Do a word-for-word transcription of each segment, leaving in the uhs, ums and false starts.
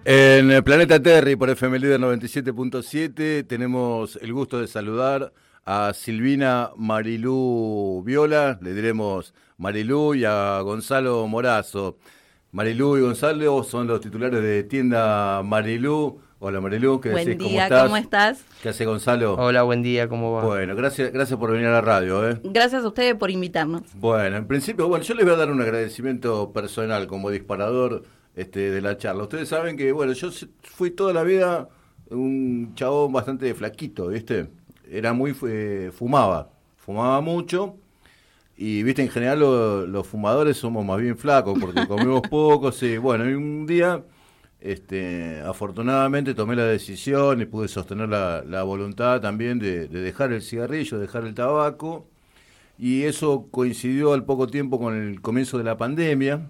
En el Planeta Terry por F M Líder noventa y siete punto siete tenemos el gusto de saludar a Silvina Marilú Viola, le diremos Marilú, y a Gonzalo Morazo. Marilú y Gonzalo son los titulares de Tienda Marilú. Hola Marilú, ¿qué buen decís? Día, ¿Cómo estás? ¿cómo estás? ¿Qué hace Gonzalo? Hola, buen día, ¿cómo va? Bueno, gracias, gracias por venir a la radio, ¿eh? Gracias a ustedes por invitarnos. Bueno, en principio, bueno, yo les voy a dar un agradecimiento personal como disparador este, de la charla. Ustedes saben que, bueno, yo fui toda la vida un chabón bastante flaquito, ¿viste? Era muy, eh, fumaba, fumaba mucho. Y, viste, en general lo, los fumadores somos más bien flacos porque comemos poco, sí. Bueno, y un día, este, afortunadamente tomé la decisión y pude sostener la, la voluntad también de, de dejar el cigarrillo, dejar el tabaco. Y eso coincidió al poco tiempo con el comienzo de la pandemia.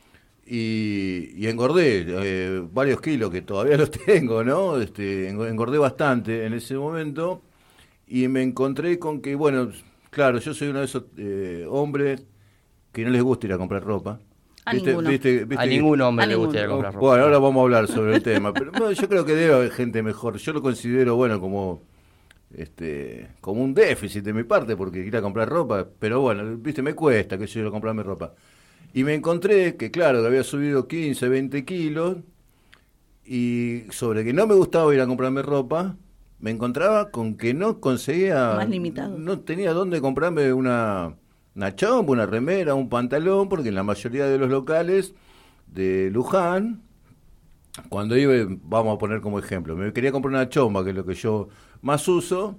Y, y engordé eh, varios kilos, que todavía los tengo, ¿no? Este, engordé bastante en ese momento. Y me encontré con que, bueno... Claro, yo soy uno de esos eh, hombres que no les gusta ir a comprar ropa. A ¿Viste, ninguno. viste, viste a ningún hombre a le gusta ir a ninguno. comprar ropa. Bueno, ahora vamos a hablar sobre el tema. Pero bueno, yo creo que debe haber gente mejor. Yo lo considero, bueno, como este como un déficit de mi parte, porque ir a comprar ropa. Pero bueno, viste, me cuesta que yo ir a comprarme ropa. Y me encontré que, claro, que había subido quince, veinte kilos. Y sobre que no me gustaba ir a comprarme ropa... Me encontraba con que no conseguía... Más limitado. No tenía dónde comprarme una, una chompa, una remera, un pantalón, porque en la mayoría de los locales de Luján, cuando iba, vamos a poner como ejemplo, me quería comprar una chompa, que es lo que yo más uso,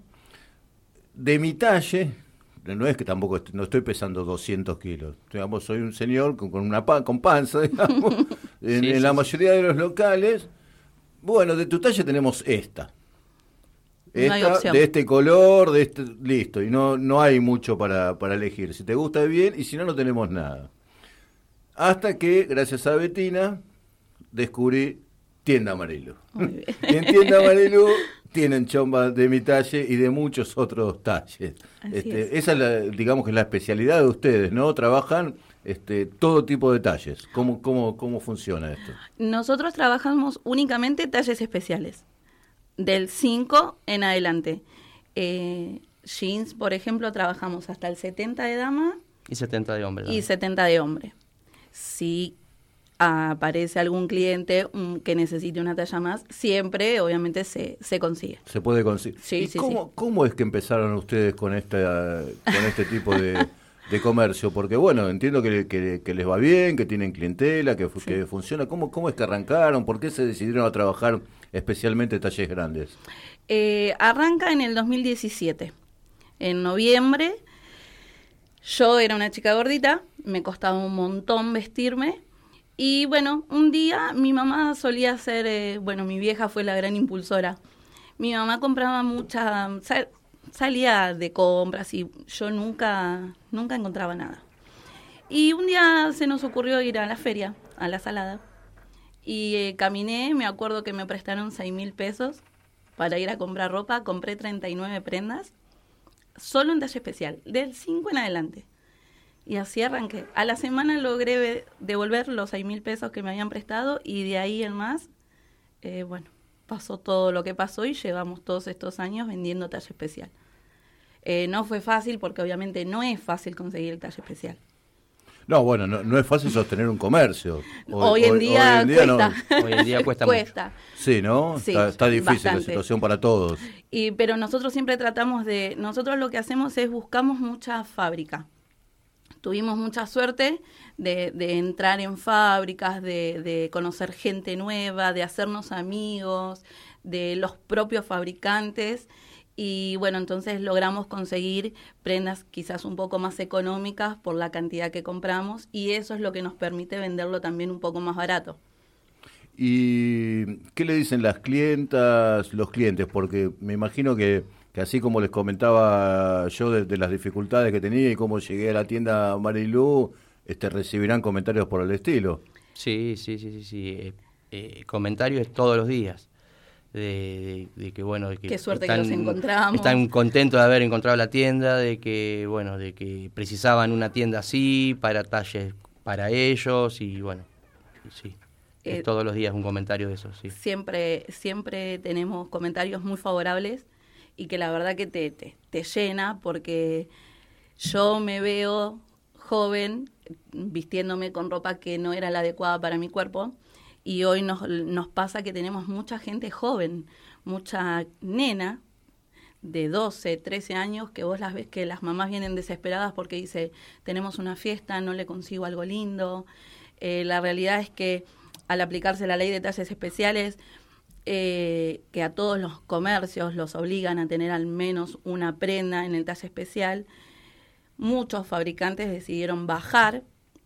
de mi talle, no es que tampoco est- no estoy pesando doscientos kilos, digamos, soy un señor con, con una pa- con panza, digamos, en, Sí, en sí, la sí. mayoría de los locales, bueno, de tu talle tenemos esta. No hay Esta, opción. de este color, de este, listo, y no no hay mucho para, para elegir. Si te gusta, bien, y si no, no tenemos nada. Hasta que, gracias a Betina, descubrí Tienda Marilú. Muy bien. Y en Tienda Marilú tienen chombas de mi talle y de muchos otros talles. Así Este, es. esa es la, digamos que es la especialidad de ustedes, ¿no? Trabajan este, todo tipo de talles. ¿Cómo, cómo, cómo funciona esto? Nosotros trabajamos únicamente talles especiales, del cinco en adelante. Eh, jeans, por ejemplo, trabajamos hasta el setenta de dama Y setenta de hombre. y también. setenta de hombre. Si aparece algún cliente um, que necesite una talla más, siempre, obviamente, se, se consigue. Se puede conseguir. Sí, ¿Y sí, cómo, cómo es que empezaron ustedes con esta, con este tipo de, de comercio? Porque bueno, entiendo que, que, que les va bien, que tienen clientela, que, fu- Sí. que funciona. ¿Cómo, ¿Cómo es que arrancaron? ¿Por qué se decidieron a trabajar especialmente talles grandes? Eh, arranca en el dos mil diecisiete, en noviembre. Yo era una chica gordita, me costaba un montón vestirme. Y bueno, un día mi mamá solía hacer, eh, bueno, mi vieja fue la gran impulsora. Mi mamá compraba mucha, sal- salía de compras y yo nunca, nunca encontraba nada. Y un día se nos ocurrió ir a la feria, a la Salada. Y eh, caminé, me acuerdo que me prestaron seis mil pesos para ir a comprar ropa. Compré treinta y nueve prendas, solo en talla especial, del cinco en adelante. Y así arranqué. A la semana logré ve- devolver los seis mil pesos que me habían prestado y de ahí en más, eh, bueno, pasó todo lo que pasó y llevamos todos estos años vendiendo talla especial. Eh, no fue fácil porque obviamente no es fácil conseguir el talla especial. No, bueno, no, no es fácil sostener un comercio. Hoy en día no. cuesta. Hoy en día cuesta mucho. Cuesta. Sí, ¿no? Sí, está, está difícil la bastante. situación para todos. Y, pero nosotros siempre tratamos de, nosotros lo que hacemos es buscamos mucha fábrica. Tuvimos mucha suerte de, de entrar en fábricas, de, de conocer gente nueva, de hacernos amigos, de los propios fabricantes. Y bueno, entonces logramos conseguir prendas quizás un poco más económicas por la cantidad que compramos y eso es lo que nos permite venderlo también un poco más barato. ¿Y qué le dicen las clientas, los clientes? Porque me imagino que, que así como les comentaba yo de, de las dificultades que tenía y cómo llegué a la tienda Marilú, este, recibirán comentarios por el estilo. Sí, sí, sí, sí, sí. Eh, eh, comentarios todos los días. De, de, de que bueno, de que Qué suerte están, que los encontramos. Están contentos de haber encontrado la tienda, de que bueno, de que precisaban una tienda así para talles para ellos y bueno, sí. Eh, todos los días un comentario de eso, sí. Siempre, siempre tenemos comentarios muy favorables y que la verdad que te, te, te llena, porque yo me veo joven vistiéndome con ropa que no era la adecuada para mi cuerpo, y hoy nos, nos pasa que tenemos mucha gente joven, mucha nena de doce, trece años, que vos las ves que las mamás vienen desesperadas porque dice, tenemos una fiesta, no le consigo algo lindo. Eh, la realidad es que al aplicarse la ley de talles especiales, eh, que a todos los comercios los obligan a tener al menos una prenda en el talle especial, muchos fabricantes decidieron bajar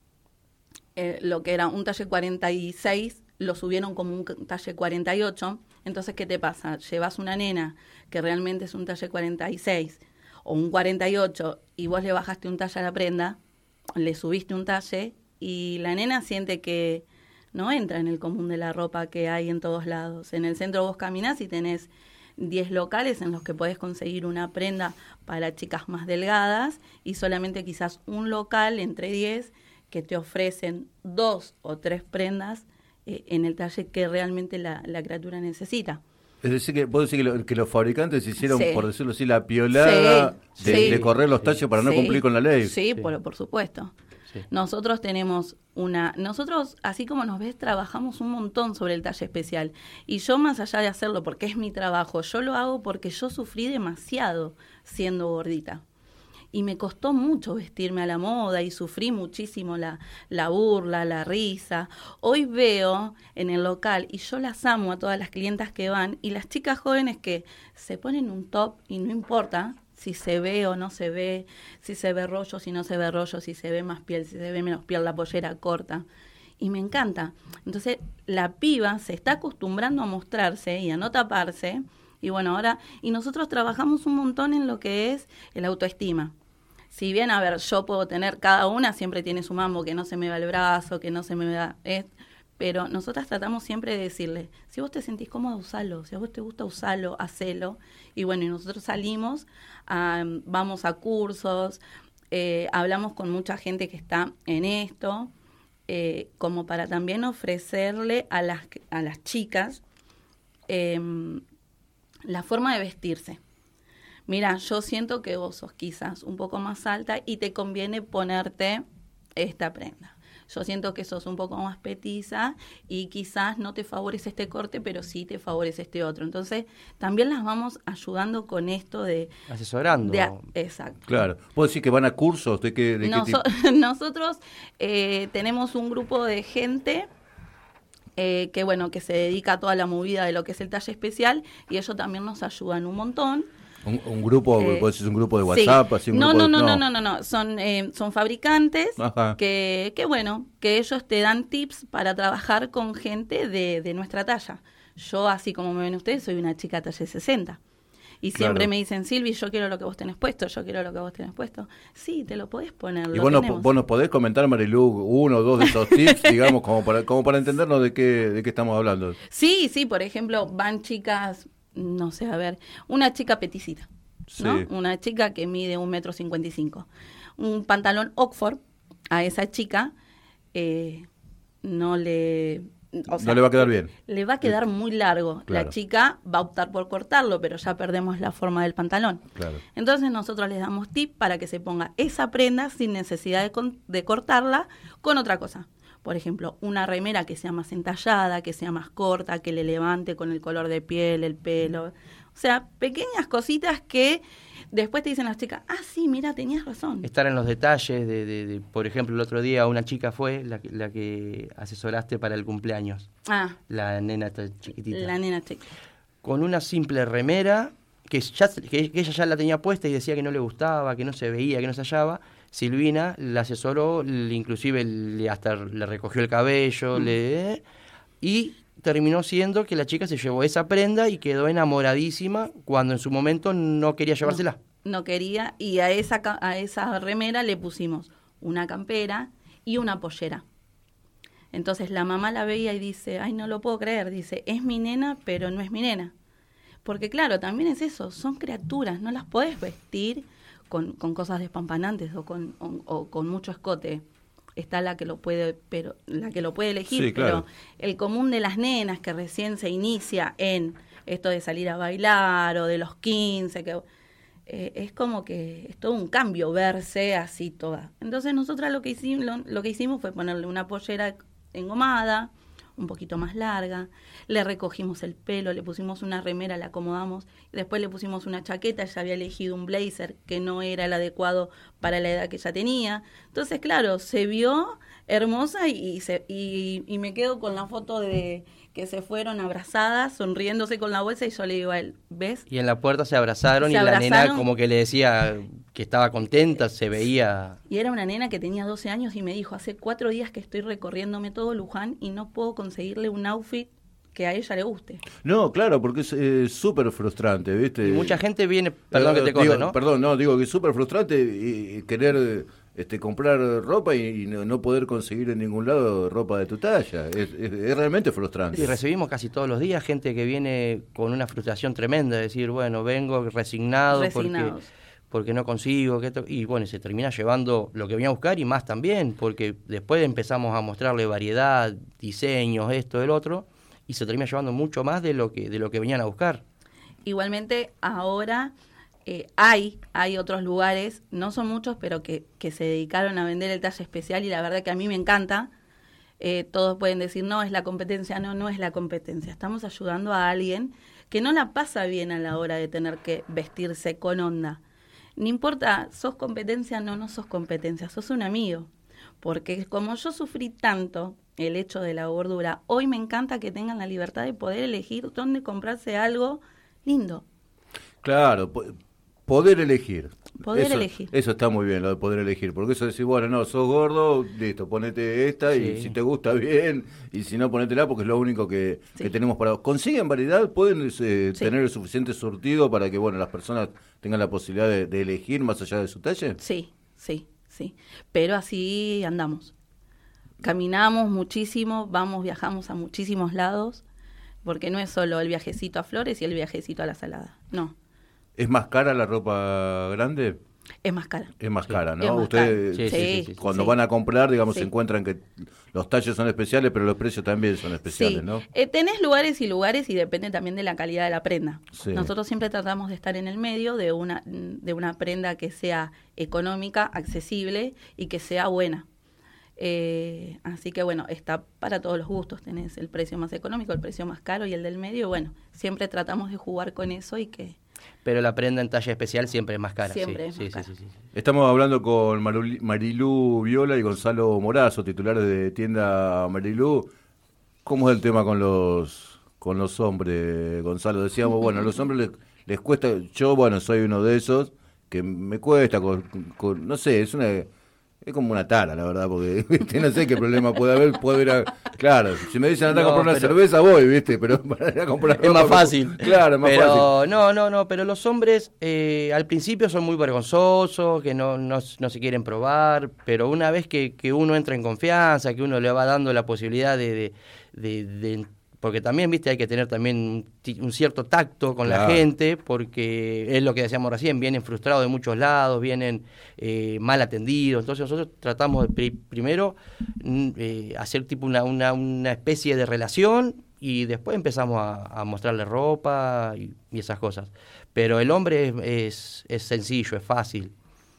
eh, lo que era un talle cuarenta y seis, lo subieron como un talle cuarenta y ocho. Entonces, ¿qué te pasa? Llevas una nena que realmente es un talle cuarenta y seis o un cuarenta y ocho y vos le bajaste un talle a la prenda, le subiste un talle y la nena siente que no entra en el común de la ropa que hay en todos lados. En el centro vos caminás y tenés diez locales en los que podés conseguir una prenda para chicas más delgadas, y solamente quizás un local entre diez que te ofrecen dos o tres prendas eh, en el talle que realmente la, la criatura necesita. Es decir, que vos decís que, lo, que los fabricantes hicieron, Sí. por decirlo así, la piolada Sí, de, sí. de correr los talles para no Sí. cumplir con la ley. Sí, Sí. Por, por supuesto. Sí. Nosotros tenemos una... Nosotros, así como nos ves, trabajamos un montón sobre el talle especial. Y yo, más allá de hacerlo porque es mi trabajo, yo lo hago porque yo sufrí demasiado siendo gordita. Y me costó mucho vestirme a la moda y sufrí muchísimo la, la burla, la risa. Hoy veo en el local, y yo las amo a todas las clientas que van, y las chicas jóvenes que se ponen un top y no importa si se ve o no se ve, si se ve rollo, si no se ve rollo, si se ve más piel, si se ve menos piel, la pollera corta. Y me encanta. Entonces, la piba se está acostumbrando a mostrarse y a no taparse. Y bueno, ahora, y nosotros trabajamos un montón en lo que es el autoestima. Si bien, a ver, yo puedo tener, cada una siempre tiene su mambo, que no se me va el brazo, que no se me va... Eh, pero nosotras tratamos siempre de decirle, si vos te sentís cómoda, usalo, si a vos te gusta, usalo, hacelo. Y bueno, y nosotros salimos, a, vamos a cursos, eh, hablamos con mucha gente que está en esto, eh, como para también ofrecerle a las, a las chicas eh, la forma de vestirse. Mira, yo siento que vos sos quizás un poco más alta y te conviene ponerte esta prenda. Yo siento que sos un poco más petiza y quizás no te favorece este corte, pero sí te favorece este otro. Entonces, también las vamos ayudando con esto de... Asesorando. de exacto. Claro. ¿Vos decís que van a cursos? ¿De qué, de Noso- qué tipo? Nosotros eh, tenemos un grupo de gente eh, que, bueno, que se dedica a toda la movida de lo que es el talle especial, y ellos también nos ayudan un montón. ¿Un, un grupo, Eh, vos decís un grupo de WhatsApp? sí. Así, un no, grupo no, de- no, no, no, no, no, son, eh, son fabricantes Ajá. que, que, bueno, que ellos te dan tips para trabajar con gente de, de nuestra talla. Yo, así como me ven ustedes, soy una chica talle sesenta. Y siempre Claro. me dicen, Silvi, yo quiero lo que vos tenés puesto, yo quiero lo que vos tenés puesto. Sí, te lo podés poner. Y lo vos, no- tenemos. vos nos podés comentar, Marilu, uno o dos de esos tips, digamos, como para, como para entendernos de qué, de qué estamos hablando. Sí, sí, por ejemplo, van chicas, no sé, a ver, una chica peticita, ¿no? Sí. Una chica que mide un metro cincuenta y cinco. Un pantalón Oxford a esa chica eh, no le... o sea, no le va a quedar bien. Le va a quedar muy largo. Claro. La chica va a optar por cortarlo, pero ya perdemos la forma del pantalón. Claro. Entonces nosotros les damos tip para que se ponga esa prenda sin necesidad de, con- de cortarla con otra cosa. Por ejemplo, una remera que sea más entallada, que sea más corta, que le levante con el color de piel, el pelo. O sea, pequeñas cositas que después te dicen las chicas, ah, sí, mira, tenías razón. Estar en los detalles de, de, de- por ejemplo, el otro día una chica fue la, que- la que asesoraste para el cumpleaños, Ah, la nena esta chiquitita. la nena chica. Con una simple remera que, ya, que, que ella ya la tenía puesta y decía que no le gustaba, que no se veía, que no se hallaba. Silvina la asesoró, le- inclusive le, hasta le recogió el cabello, Mm. le y terminó siendo que la chica se llevó esa prenda y quedó enamoradísima cuando en su momento no quería llevársela. No, no quería, y a esa, ca- a esa remera le pusimos una campera y una pollera. Entonces la mamá la veía y dice, ay, no lo puedo creer, dice, es mi nena, pero no es mi nena. Porque claro, también es eso, son criaturas, no las podés vestir con, con cosas despampanantes o con, o, o con mucho escote. está la que lo puede, pero la que lo puede elegir, Sí, claro. pero el común de las nenas que recién se inicia en esto de salir a bailar o de los quince, que eh, es como que es todo un cambio verse así toda. Entonces nosotras lo que hicimos, lo, lo que hicimos fue ponerle una pollera engomada, un poquito más larga, le recogimos el pelo, le pusimos una remera, la acomodamos, y después le pusimos una chaqueta. Ella había elegido un blazer que no era el adecuado para la edad que ella tenía. Entonces, claro, se vio hermosa y, se, y, y me quedo con la foto de que se fueron abrazadas, sonriéndose con la bolsa, y yo le digo a él, ¿ves? Y en la puerta se abrazaron Se y abrazaron. la nena como que le decía que estaba contenta, se veía... Y era una nena que tenía doce años y me dijo, hace cuatro días que estoy recorriéndome todo Luján y no puedo conseguirle un outfit que a ella le guste. No, claro, porque es eh, súper frustrante, ¿viste? Y mucha gente viene, perdón Eh, que te corte, digo, ¿no? Perdón, no, digo que es súper frustrante y, y querer este, comprar ropa y, y no, no poder conseguir en ningún lado ropa de tu talla. Es, es, es realmente frustrante. Y recibimos casi todos los días gente que viene con una frustración tremenda, de decir, bueno, vengo resignado porque, Resignados. porque no consigo, que esto- y bueno, se termina llevando lo que venía a buscar y más también, porque después empezamos a mostrarle variedad, diseños, esto, el otro, y se termina llevando mucho más de lo que, de lo que venían a buscar. Igualmente, ahora eh, hay, hay otros lugares, no son muchos, pero que, que se dedicaron a vender el talle especial, y la verdad que a mí me encanta. Eh, todos pueden decir, no, es la competencia. No, no es la competencia. Estamos ayudando a alguien que no la pasa bien a la hora de tener que vestirse con onda. No importa, sos competencia, no, no sos competencia, sos un amigo. Porque como yo sufrí tanto el hecho de la gordura, hoy me encanta que tengan la libertad de poder elegir dónde comprarse algo lindo. Claro, po- poder elegir. Poder eso, elegir. Eso está muy bien, lo de poder elegir. Porque eso de decir, bueno, no, sos gordo, listo, ponete esta y Sí. si te gusta bien, y si no, ponétela porque es lo único que, Sí. que tenemos para... ¿Consiguen variedad? ¿Pueden eh, Sí. tener el suficiente surtido para que, bueno, las personas tengan la posibilidad de, de elegir más allá de su talle? Sí, sí, sí. Pero así andamos. Caminamos muchísimo, vamos, viajamos a muchísimos lados, porque no es solo el viajecito a Flores y el viajecito a la Salada. No, ¿Es más cara la ropa grande? es más cara. Es más cara, ¿no? Es más Ustedes cara. Sí, sí, sí, sí. cuando sí. van a comprar, digamos, Sí. se encuentran que los talles son especiales, pero los precios también son especiales, Sí, ¿no? Eh, tenés lugares y lugares y depende también de la calidad de la prenda. Sí. Nosotros siempre tratamos de estar en el medio de una, de una prenda que sea económica, accesible y que sea buena. Eh, así que bueno, está para todos los gustos. Tenés el precio más económico, el precio más caro y el del medio. Bueno, siempre tratamos de jugar con eso y que... Pero la prenda en talla especial siempre es más cara. Siempre sí, es sí, más sí, cara. sí, sí, sí. Estamos hablando con Maruli- Marilú Viola y Gonzalo Morazo, titulares de tienda Marilú. ¿Cómo es el tema con los con los hombres, Gonzalo? Decíamos, bueno, a los hombres les, les cuesta, yo, bueno, soy uno de esos, que me cuesta, con, con- no sé, es una... Es como una tara, la verdad, porque ¿viste? No sé qué problema puede haber. Puedo ir a, claro, si me dicen anda a No, comprar una pero- cerveza, voy, ¿viste? Pero para ir a comprar Es ropa, más fácil. Claro, es más pero, fácil. No, no, no, pero los hombres eh, al principio son muy vergonzosos, que no, no, no se quieren probar, pero una vez que, que uno entra en confianza, que uno le va dando la posibilidad de... de, de- de- porque también, viste, hay que tener también un, ti- un cierto tacto con Claro. la gente, porque es lo que decíamos recién, vienen frustrados de muchos lados, vienen eh, mal atendidos, entonces nosotros tratamos de pri- primero mm, eh, hacer tipo una, una, una especie de relación y después empezamos a, a mostrarle ropa y, y esas cosas. Pero el hombre es, es, es sencillo, es fácil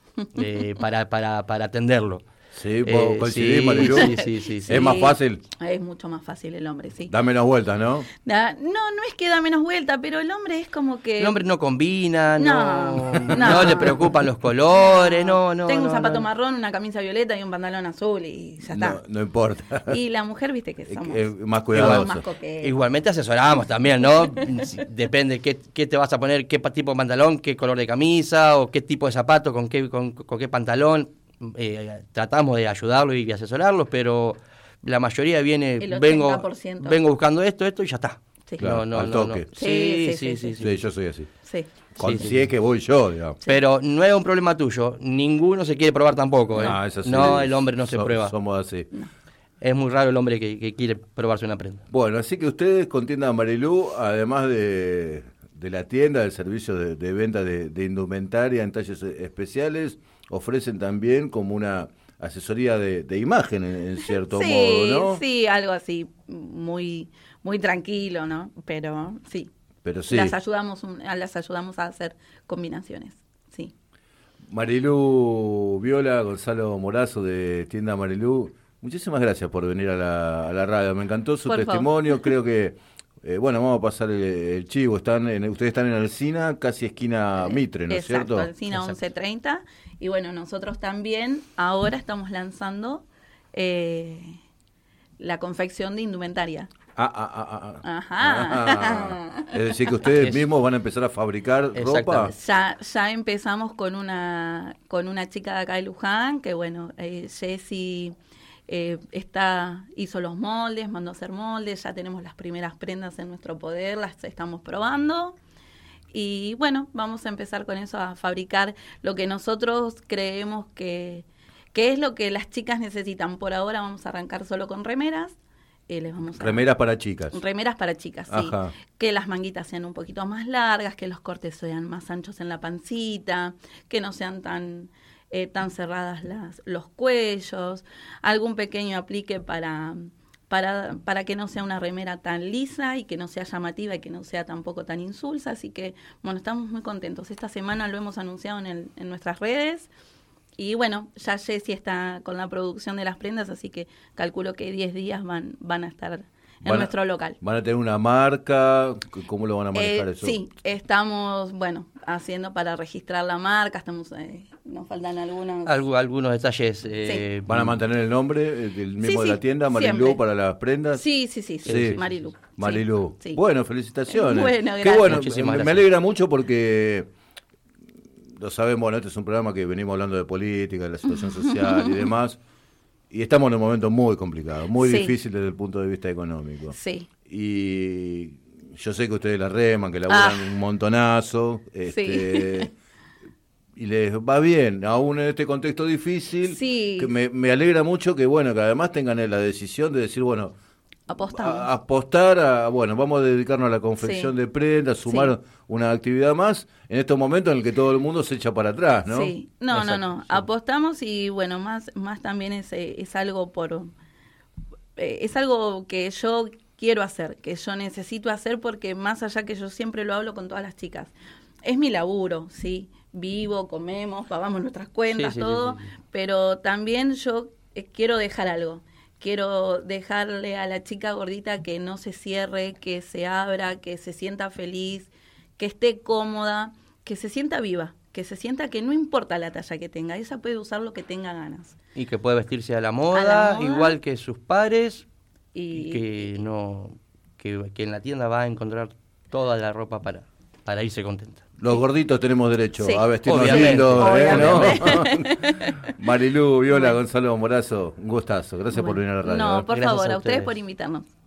eh, para, para, para atenderlo. Sí, ¿vos Eh, coincidís, sí, Marilú? sí, sí, sí, sí. Es más fácil, Es mucho más fácil el hombre, sí. da menos vueltas, ¿no? Da- no, no es que da menos vuelta, pero el hombre es como que... El hombre no combina, no, No, no, no. le preocupan los colores, no, no. Tengo un no, zapato no. marrón, una camisa violeta y un pantalón azul y ya está. No, no importa. Y la mujer, viste que Es- somos... es más somos cuidadoso. más coquetos. Igualmente asesoramos también, ¿no? Si- Depende qué, qué te vas a poner, qué pa- tipo de pantalón, qué color de camisa o qué tipo de zapato, con qué, con, con qué pantalón. Eh, tratamos de ayudarlo y de asesorarlos, pero la mayoría viene, El vengo, ochenta por ciento. vengo buscando esto, esto y ya está. Sí. Claro, no, no, al no, toque. no. Sí, Sí, sí, sí, sí, sí, sí. Sí, yo soy así. Sí. Con- sí, si es que voy yo, digamos. Pero no es un problema tuyo, ninguno se quiere probar tampoco, ¿eh? No, es así. No, el hombre no se So- prueba. Somos así. Es muy raro el hombre que, que quiere probarse una prenda. Bueno, así que ustedes con Tienda Marilú, además de, de la tienda, del servicio de, de venta de, de indumentaria en talles especiales, ofrecen también como una asesoría de, de imagen en, en cierto sí, modo, ¿no? Sí, algo así, muy, muy tranquilo, ¿no? Pero sí. Pero sí. Las ayudamos, las ayudamos a hacer combinaciones, sí. Marilú Viola, Gonzalo Morazo de Tienda Marilú, muchísimas gracias por venir a la, a la radio. Me encantó su Por testimonio. favor. Creo que, eh, bueno, vamos a pasar el, el chivo. Están en, ustedes están en Alsina, casi esquina Mitre, ¿no es Exacto, cierto? Alsina once treinta. Y bueno, nosotros también ahora estamos lanzando eh, la confección de indumentaria. Ah, ah, ah, ah, ah. Ajá. Ah, es decir, que ustedes Es- mismos van a empezar a fabricar ropa. Exactamente. Ya, ya empezamos con una con una chica de acá de Luján, que bueno, eh, Jessy eh, está, hizo los moldes, mandó a hacer moldes, ya tenemos las primeras prendas en nuestro poder, las estamos probando. Y bueno, vamos a empezar con eso, a fabricar lo que nosotros creemos que, que es lo que las chicas necesitan. Por ahora vamos a arrancar solo con remeras. Eh, les vamos a, Remeras para chicas. Remeras para chicas, sí. Ajá. Que las manguitas sean un poquito más largas, que los cortes sean más anchos en la pancita, que no sean tan eh, tan cerradas las, los cuellos, algún pequeño aplique para, para, para que no sea una remera tan lisa y que no sea llamativa y que no sea tampoco tan insulsa. Así que, bueno, estamos muy contentos. Esta semana lo hemos anunciado en, el, en nuestras redes. Y bueno, ya Jessy está con la producción de las prendas, así que calculo que diez días van van a estar en Van a- nuestro local. ¿Van a tener una marca? ¿Cómo lo van a manejar Eh, eso? sí, estamos, bueno, haciendo para registrar la marca, estamos eh, nos faltan algunos... Algu- algunos detalles. eh, ¿Van a mantener el nombre eh, del mismo Sí, de la sí, tienda, Marilú, siempre. para las prendas? Sí, sí, sí, sí, Sí. Marilú. sí, Marilú. sí. Bueno, felicitaciones. Bueno, Qué gracias. bueno, Muchísimas me, me gracias. alegra mucho porque lo sabemos, bueno, este es un programa que venimos hablando de política, de la situación social y demás, y estamos en un momento muy complicado, muy Sí. difícil desde el punto de vista económico. Sí, Y yo sé que ustedes la reman, que laburan Ah. un montonazo, este, y les va bien, aún en este contexto difícil, Sí. que me, me alegra mucho que, bueno, que además tengan la decisión de decir, bueno, apostamos. a- apostar a, bueno, vamos a dedicarnos a la confección Sí. de prendas, sumar Sí. una actividad más en estos momentos en el que todo el mundo se echa para atrás, ¿no? Sí, no, Exacto, no, no, sí. apostamos y bueno, más más también es, eh, es algo por... eh, es algo que yo quiero hacer, que yo necesito hacer porque más allá que yo siempre lo hablo con todas las chicas, es mi laburo, ¿sí? Vivo, comemos, pagamos nuestras cuentas, Sí, sí, sí, todo, sí, sí. pero también yo eh, quiero dejar algo. Quiero dejarle a la chica gordita que no se cierre, que se abra, que se sienta feliz, que esté cómoda, que se sienta viva, que se sienta que no importa la talla que tenga, ella puede usar lo que tenga ganas. Y que puede vestirse a la moda, A la moda. igual que sus pares, Y, y que no que, que en la tienda va a encontrar toda la ropa para, para irse contenta. Los gorditos tenemos derecho Sí. a vestirnos Obviamente. lindos, ¿eh? ¿no? Obviamente. Marilú, Viola, Bueno. Gonzalo Morazo, un gustazo. Gracias por Bueno, venir a la radio. No, ¿eh? por Gracias favor, a a ustedes ustedes. por invitarnos.